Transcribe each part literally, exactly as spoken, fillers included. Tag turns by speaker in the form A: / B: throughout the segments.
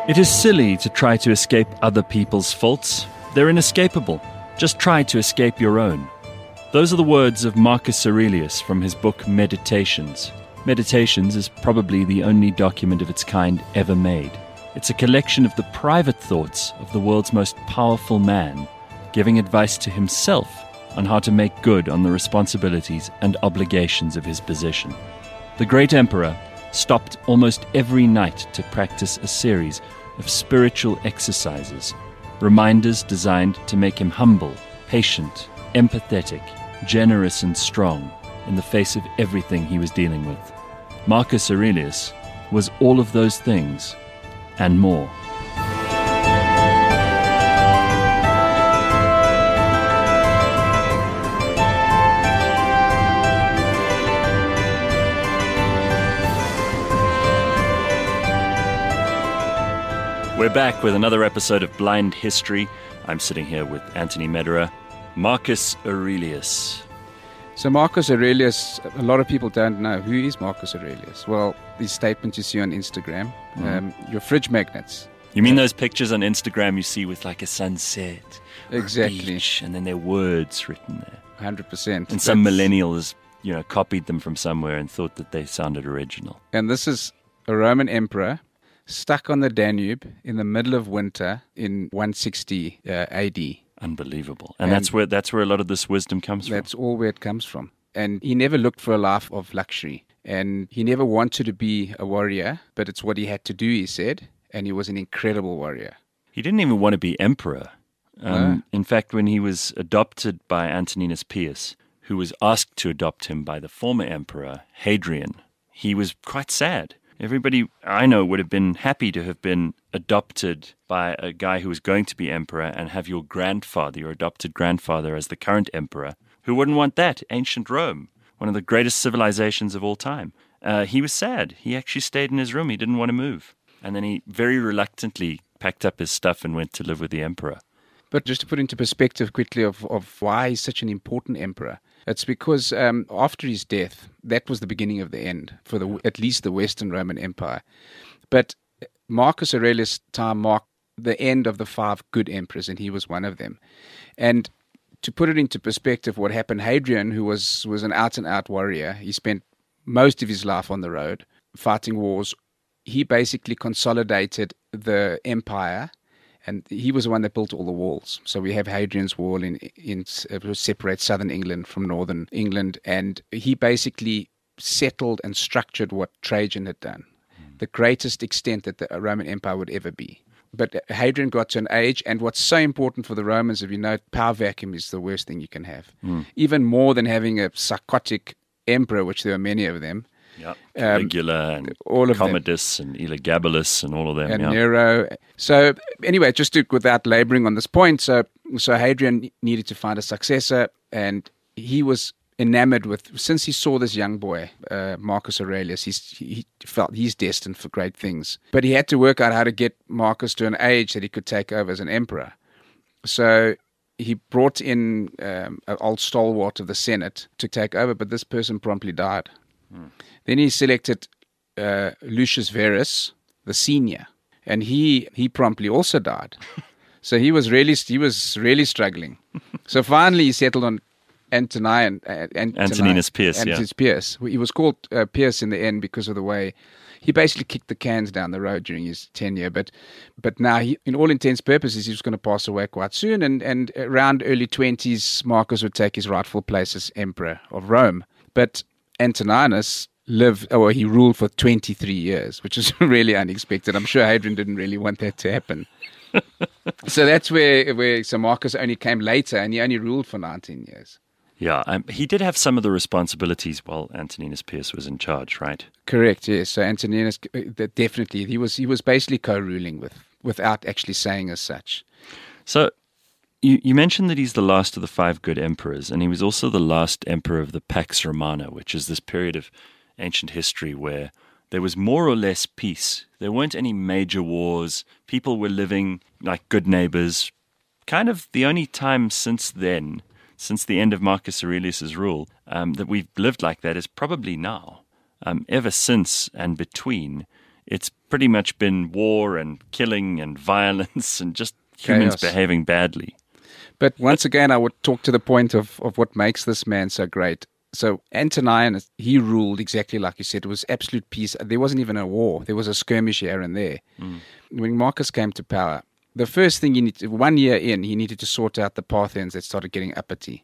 A: It is silly to try to escape other people's faults. They're inescapable. Just try to escape your own. Those are the words of Marcus Aurelius from his book Meditations. Meditations is probably the only document of its kind ever made. It's a collection of the private thoughts of the world's most powerful man, giving advice to himself on how to make good on the responsibilities and obligations of his position. The great emperor stopped almost every night to practice a series of spiritual exercises, reminders designed to make him humble, patient, empathetic, generous and strong in the face of everything he was dealing with. Marcus Aurelius was all of those things and more. We're back with another episode of Blind History. I'm sitting here with Anthony Mederer. Marcus Aurelius.
B: So Marcus Aurelius, a lot of people don't know. Who is Marcus Aurelius? Well, these statements you see on Instagram, mm. um, your fridge magnets.
A: You mean those pictures on Instagram you see with like a sunset?
B: Exactly.
A: A beach, and then there are words written there.
B: one hundred percent.
A: And some millennial has, you know, copied them from somewhere and thought that they sounded original.
B: And this is a Roman emperor stuck on the Danube in the middle of winter in one sixty uh, A D.
A: Unbelievable. And, and that's where that's where a lot of this wisdom comes
B: that's
A: from.
B: That's all where it comes from. And he never looked for a life of luxury. And he never wanted to be a warrior, but it's what he had to do, he said. And he was an incredible warrior.
A: He didn't even want to be emperor. Um,
B: no.
A: In fact, when he was adopted by Antoninus Pius, who was asked to adopt him by the former emperor, Hadrian, he was quite sad. Everybody I know would have been happy to have been adopted by a guy who was going to be emperor and have your grandfather, your adopted grandfather, as the current emperor. Who wouldn't want that? Ancient Rome, one of the greatest civilizations of all time. Uh, he was sad. He actually stayed in his room. He didn't want to move. And then he very reluctantly packed up his stuff and went to live with the emperor.
B: But just to put into perspective quickly of, of why he's such an important emperor, it's because um, after his death, that was the beginning of the end for the at least the Western Roman Empire. But Marcus Aurelius' time marked the end of the five good emperors, and he was one of them. And to put it into perspective, what happened, Hadrian, who was, was an out-and-out warrior, he spent most of his life on the road fighting wars. He basically consolidated the empire. And he was the one that built all the walls. So we have Hadrian's Wall in in uh, separates southern England from northern England, and he basically settled and structured what Trajan had done, mm. the greatest extent that the Roman Empire would ever be. But Hadrian got to an age, and what's so important for the Romans, if you know, power vacuum is the worst thing you can have. Mm. Even more than having a psychotic emperor, which there are many of them.
A: Yeah, Caligula um, and all of Commodus them. and Elagabalus and all of them.
B: And
A: yeah.
B: Nero. So anyway, just to, without laboring on this point, so so Hadrian needed to find a successor, and he was enamored with, since he saw this young boy, uh, Marcus Aurelius, he's, he felt he's destined for great things. But he had to work out how to get Marcus to an age that he could take over as an emperor. So he brought in um, an old stalwart of the Senate to take over, but this person promptly died. Hmm. Then he selected uh, Lucius Verus, the senior, and he he promptly also died. So he was really he was really struggling. So finally, he settled on Antonian, uh, Antoni,
A: Antoninus Pius.
B: Antoninus
A: yeah.
B: Pius. He was called uh, Pius in the end because of the way he basically kicked the cans down the road during his tenure. But but now, he, in all intents and purposes, he was going to pass away quite soon. And and around early twenties, Marcus would take his rightful place as emperor of Rome. But Antoninus lived, or he ruled for twenty-three years, which is really unexpected. I'm sure Hadrian didn't really want that to happen. So that's where, where so Marcus only came later, and he only ruled for nineteen years.
A: Yeah, um, he did have some of the responsibilities while Antoninus Pius was in charge, right?
B: Correct, yes. So Antoninus, uh, definitely, he was he was basically co-ruling with, without actually saying as such.
A: So you, you mentioned that he's the last of the five good emperors, and he was also the last emperor of the Pax Romana, which is this period of ancient history where there was more or less peace. There weren't any major wars. People were living like good neighbors. Kind of the only time since then, since the end of Marcus Aurelius's rule, um, that we've lived like that is probably now. Um, ever since and between, it's pretty much been war and killing and violence and just humans
B: Chaos.
A: behaving badly.
B: But once again, I would talk to the point of, of what makes this man so great. So Antonius, he ruled exactly like you said. It was absolute peace. There wasn't even a war. There was a skirmish here and there. Mm. When Marcus came to power, the first thing he needed, one year in, he needed to sort out the Parthians that started getting uppity.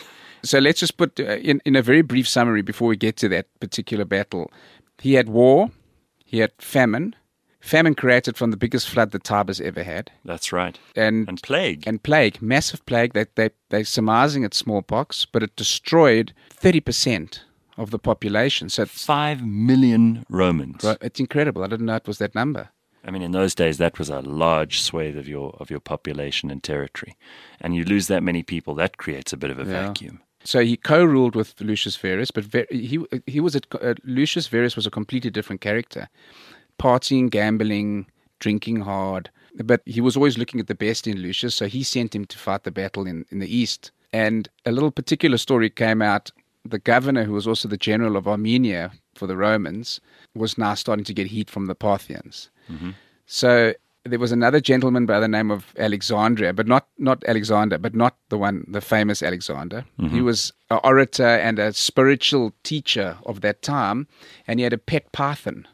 B: So let's just put, uh, in, in a very brief summary before we get to that particular battle, he had war, he had famine, famine created from the biggest flood the Tiber's ever had.
A: That's right.
B: And,
A: and plague.
B: And plague, massive plague. They, they, they're surmising it's smallpox, but it destroyed thirty percent of the population. So it's,
A: Five million Romans.
B: It's incredible. I didn't know it was that number.
A: I mean, in those days, that was a large swathe of your of your population and territory. And you lose that many people, that creates a bit of a
B: Yeah.
A: vacuum.
B: So he co-ruled with Lucius Verus, but Ver- he he was a, uh, Lucius Verus was a completely different character, partying, gambling, drinking hard. But he was always looking at the best in Lucius, so he sent him to fight the battle in, in the east. And a little particular story came out. The governor, who was also the general of Armenia for the Romans, was now starting to get heat from the Parthians. Mm-hmm. So there was another gentleman by the name of Alexandria, but not, not Alexander, but not the one, the famous Alexander. Mm-hmm. He was an orator and a spiritual teacher of that time, and he had a pet python.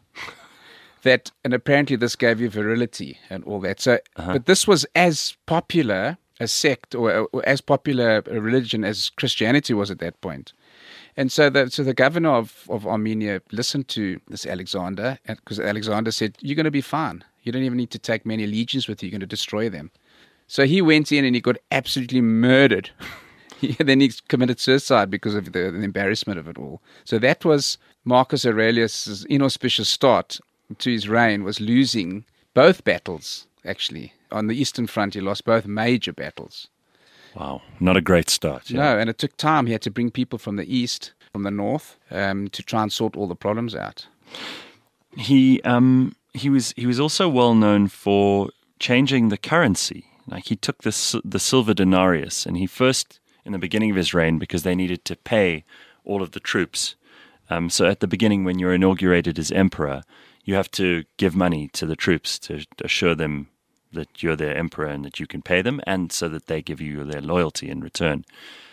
B: That, and apparently this gave you virility and all that. So, uh-huh. But this was as popular a sect or, or as popular a religion as Christianity was at that point. And so the, so the governor of, of Armenia listened to this Alexander, because Alexander said, you're going to be fine. You don't even need to take many legions with you. You're going to destroy them. So he went in and he got absolutely murdered. Then he committed suicide because of the, the embarrassment of it all. So that was Marcus Aurelius' inauspicious start to his reign, was losing both battles, actually. On the Eastern Front, he lost both major battles.
A: Wow, not a great start. Yeah.
B: No, and it took time. He had to bring people from the east, from the north, um, to try and sort all the problems out.
A: He um he was he was also well known for changing the currency. Like he took the the silver denarius, and he first in the beginning of his reign, because they needed to pay all of the troops. Um, so at the beginning, when you're inaugurated as emperor, you have to give money to the troops to assure them that you're their emperor and that you can pay them, and so that they give you their loyalty in return.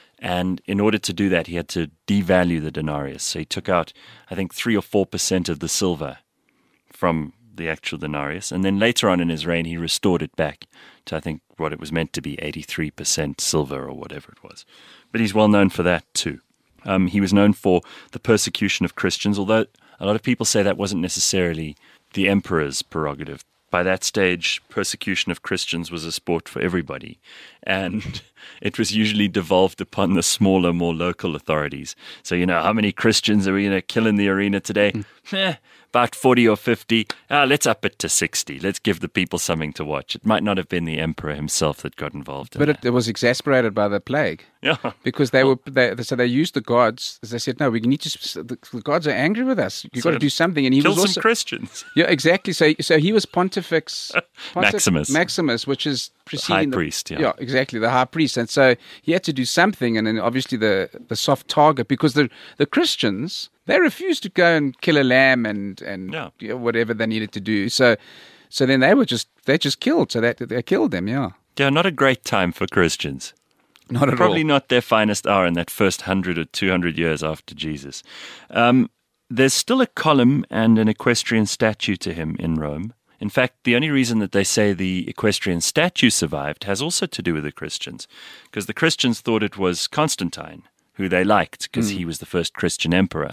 A: And in order to do that, he had to devalue the denarius. So he took out, I think, three or four percent of the silver from the actual denarius. And then later on in his reign, he restored it back to, I think, what it was meant to be, eighty-three percent silver or whatever it was. But he's well known for that too. Um, he was known for the persecution of Christians, although a lot of people say that wasn't necessarily the emperor's prerogative. By that stage, persecution of Christians was a sport for everybody, and it was usually devolved upon the smaller, more local authorities. So, you know, how many Christians are we going to kill in the arena today? Mm. Eh, about forty or fifty. Ah, let's up it to sixty. Let's give the people something to watch. It might not have been the emperor himself that got involved in
B: But
A: that.
B: It, it was exasperated by the plague.
A: Yeah.
B: Because they were, they, so they used the gods. They said, no, we need to, the, the gods are angry with us. You've
A: So
B: got to do something. And he
A: Kill
B: was
A: some
B: also,
A: Christians.
B: yeah, exactly. So, so he was Pontifex Pontif-
A: Maximus.
B: Maximus, which is preceding
A: high priest, yeah.
B: yeah, exactly, the high priest. And so he had to do something. And then obviously the, the soft target, because the the Christians, they refused to go and kill a lamb and and
A: Yeah.
B: you know, whatever they needed to do. So so then they were just they just killed. So that they killed them. Yeah,
A: Yeah, not a great time for Christians.
B: not at
A: Probably
B: all.
A: not their finest hour in that first hundred or two hundred years after Jesus. Um, there's still a column and an equestrian statue to him in Rome. In fact, the only reason that they say the equestrian statue survived has also to do with the Christians, because the Christians thought it was Constantine, who they liked because mm. he was the first Christian emperor.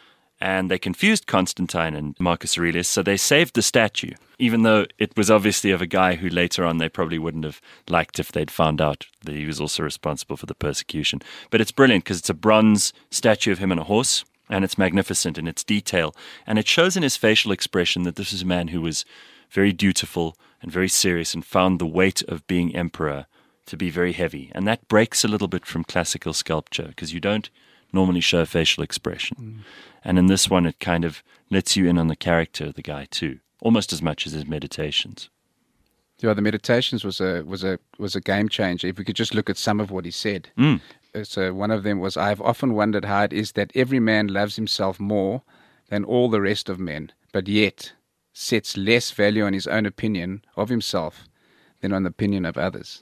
A: And they confused Constantine and Marcus Aurelius, so they saved the statue, even though it was obviously of a guy who later on they probably wouldn't have liked if they'd found out that he was also responsible for the persecution. But it's brilliant because it's a bronze statue of him on a horse, and it's magnificent in its detail. And it shows in his facial expression that this is a man who was very dutiful and very serious and found the weight of being emperor to be very heavy. And that breaks a little bit from classical sculpture because you don't normally show facial expression. Mm. And in this one, it kind of lets you in on the character of the guy too, almost as much as his meditations.
B: Yeah, the Meditations was a was a was a game changer. If we could just look at some of what he said.
A: Mm.
B: So one of them was, "I have often wondered how it is that every man loves himself more than all the rest of men, but yet sets less value on his own opinion of himself than on the opinion of others.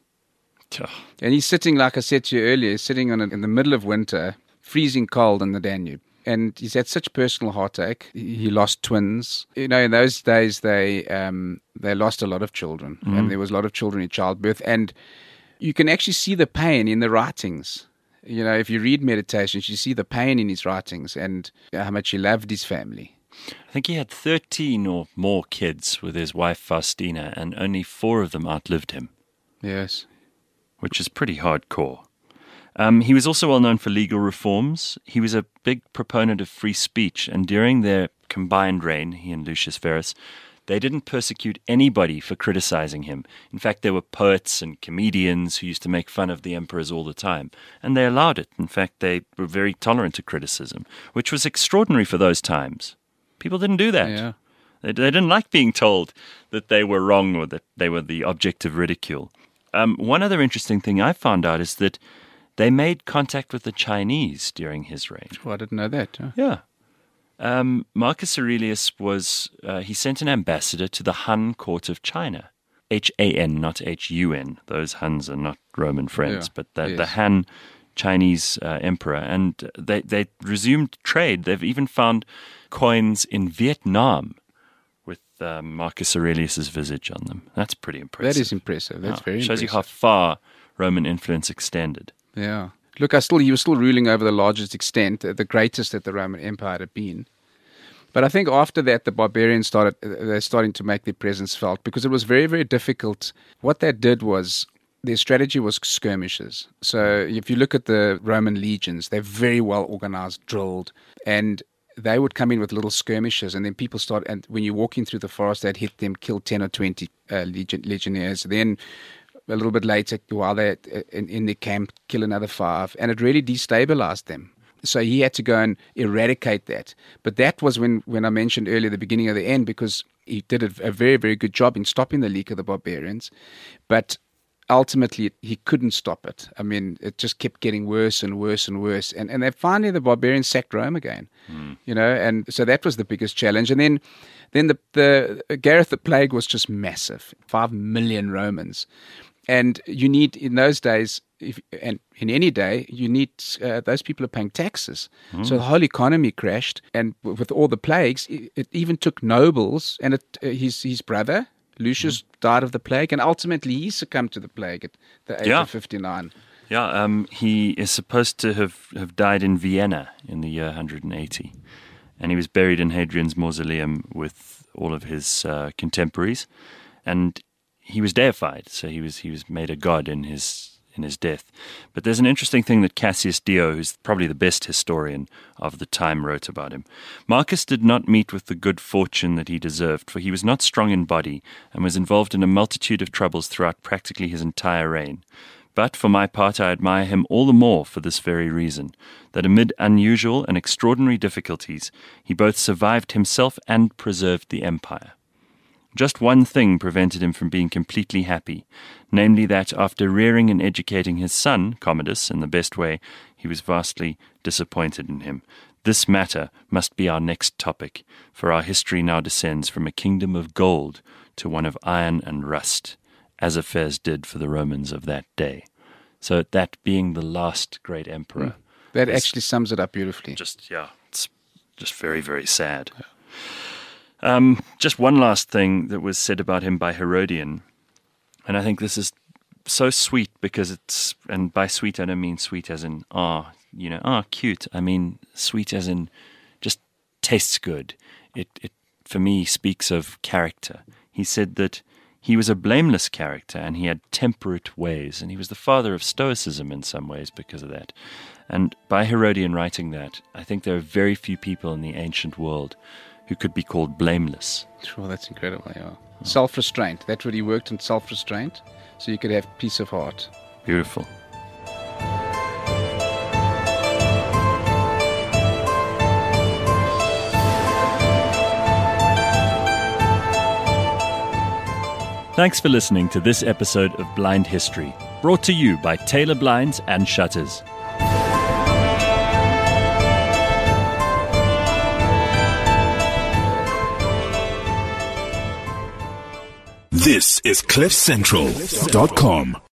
B: And he's sitting, like I said to you earlier, he's sitting on a, in the middle of winter, freezing cold in the Danube. And he's had such personal heartache. He lost twins. You know, in those days, they um, they lost a lot of children. Mm. And there was a lot of children in childbirth. And you can actually see the pain in the writings. You know, if you read Meditations, you see the pain in his writings and how much he loved his family.
A: I think he had thirteen or more kids with his wife Faustina, and only four of them outlived him.
B: Yes.
A: Which is pretty hardcore. Um, he was also well known for legal reforms. He was a big proponent of free speech, and during their combined reign, he and Lucius Verus, they didn't persecute anybody for criticizing him. In fact, there were poets and comedians who used to make fun of the emperors all the time, and they allowed it. In fact, they were very tolerant to criticism, which was extraordinary for those times. People didn't do that.
B: Yeah.
A: They, they didn't like being told that they were wrong or that they were the object of ridicule. Um, one other interesting thing I found out is that they made contact with the Chinese during his reign.
B: Well, I didn't know that. Huh?
A: Yeah. Um, Marcus Aurelius was, uh, he sent an ambassador to the Han court of China. H A N, not H U N. Those Huns are not Roman friends,
B: Yeah.
A: but the,
B: Yes.
A: the Han Chinese uh, emperor. And they, they resumed trade. They've even found coins in Vietnam with uh, Marcus Aurelius's visage on them. That's pretty impressive.
B: That is impressive. That's
A: Yeah.
B: very
A: Shows
B: impressive.
A: you how far Roman influence extended.
B: Yeah. Look, I still he was still ruling over the largest extent, uh, the greatest that the Roman Empire had been. But I think after that, the barbarians started, uh, they're starting to make their presence felt because it was very, very difficult. What that did was their strategy was skirmishes. So if you look at the Roman legions, they're very well organized, drilled, and they would come in with little skirmishes, and then people start, and when you're walking through the forest, they'd hit them, kill ten or twenty uh, legion, legionnaires. Then a little bit later, while they're in, in their camp, kill another five, and it really destabilized them. So he had to go and eradicate that. But that was when, when I mentioned earlier the beginning of the end, because he did a, a very, very good job in stopping the leak of the barbarians. But ultimately, he couldn't stop it. I mean, it just kept getting worse and worse and worse. And and then finally, the barbarians sacked Rome again. Mm. You know, and so that was the biggest challenge. And then, then the the Gareth the Plague was just massive. Five million Romans. And you need, in those days, if, and in any day, you need, uh, those people are paying taxes. Mm. So the whole economy crashed. And with all the plagues, it, it even took nobles, and it, uh, his his brother, Lucius, mm. died of the plague, and ultimately he succumbed to the plague at the age
A: yeah.
B: of fifty-nine.
A: Yeah, um, he is supposed to have, have died in Vienna in the year one hundred eighty. And he was buried in Hadrian's mausoleum with all of his uh, contemporaries. And he was deified, so he was he was made a god in his in his death. But there's an interesting thing that Cassius Dio, who's probably the best historian of the time, wrote about him. Marcus did not meet with the good fortune that he deserved, for he was not strong in body and was involved in a multitude of troubles throughout practically his entire reign. But for my part, I admire him all the more for this very reason, that amid unusual and extraordinary difficulties, he both survived himself and preserved the empire. Just one thing prevented him from being completely happy, namely that after rearing and educating his son, Commodus, in the best way, he was vastly disappointed in him. This matter must be our next topic, for our history now descends from a kingdom of gold to one of iron and rust, as affairs did for the Romans of that day. So that being the last great emperor.
B: Mm. That actually sums it up beautifully.
A: Just, yeah, it's just very, very sad. Yeah. Um, just one last thing that was said about him by Herodian, and I think this is so sweet because it's, and by sweet I don't mean sweet as in, ah, oh, you know, ah, oh, cute. I mean sweet as in just tastes good. It, it, for me, speaks of character. He said that he was a blameless character and he had temperate ways, and he was the father of Stoicism in some ways because of that. And by Herodian writing that, I think there are very few people in the ancient world who could be called blameless.
B: Sure, that's incredible, yeah. Oh. Self-restraint. That's what he worked on, self-restraint, so you could have peace of heart.
A: Beautiful. Thanks for listening to this episode of Blind History, brought to you by Taylor Blinds and Shutters.
C: This is cliff central dot com.